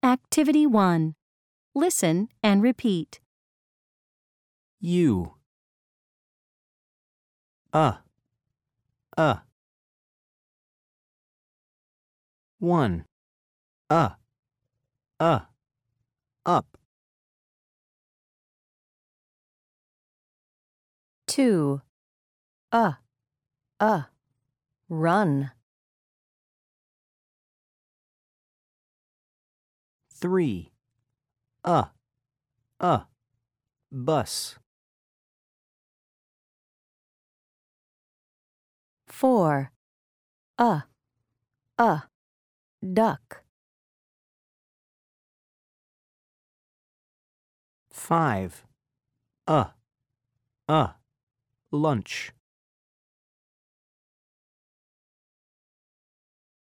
Activity 1. Listen and repeat. U. Uh. 1. Up. 2. Run. 3. Bus. 4. Duck. 5. Lunch.